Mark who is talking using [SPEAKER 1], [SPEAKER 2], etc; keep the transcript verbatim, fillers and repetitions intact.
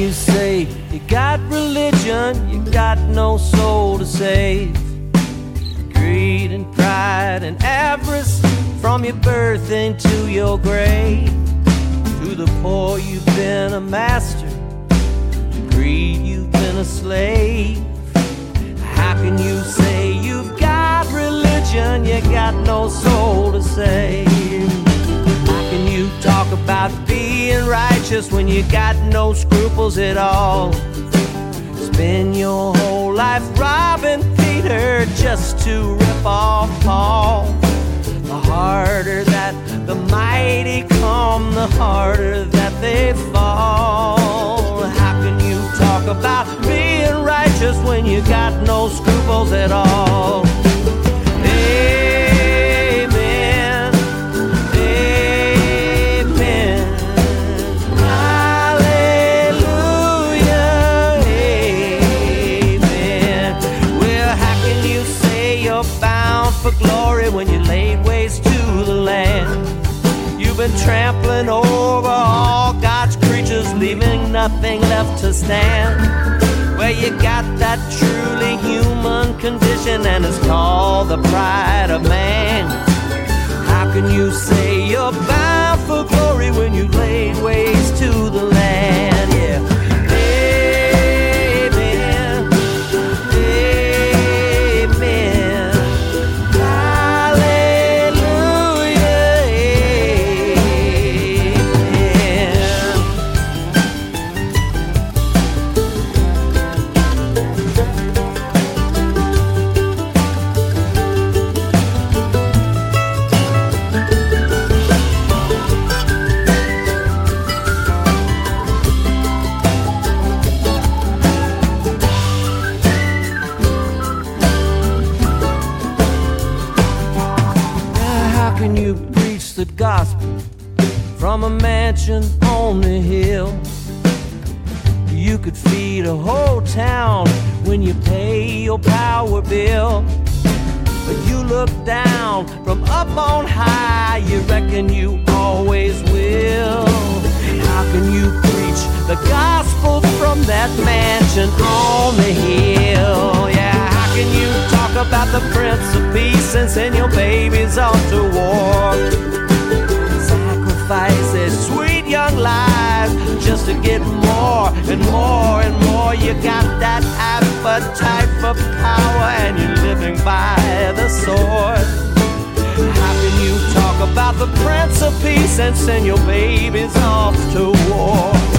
[SPEAKER 1] you say you got religion, you got no soul to save? Greed and pride and avarice from your birth into your grave. To the poor you've been a master, to greed you've been a slave. How can you say you've got religion, you got no soul to save? How can you talk about being righteous when you got no scruples at all? Spend your whole life robbing Peter just to rip off Paul. The harder that the mighty come, the harder that they fall. How can you talk about being righteous when you got no scruples at all? Amen, amen, hallelujah, amen. Well, how can you say you're bound for glory when you laid waste to the land? You've been trampling over all God's creatures, leaving nothing left to stand. Well, you got that truly human condition, and it's called the pride of man. How can you say you're bound for glory when you laid waste to the land? Yeah. Amen, amen, hallelujah, amen. How can you preach the gospel from a mansion on the hill? You could feed a whole town when you pay your power bill. But you look down from up on high, you reckon you always will. How can you preach the gospel from that mansion on the hill? Yeah, how can you talk about the Prince of Peace and send your babies off to war? Sacrifices sweet young lives just to get more and more and more. You got that appetite for power and you're living by the sword. How can you talk about the Prince of Peace and send your babies off to war?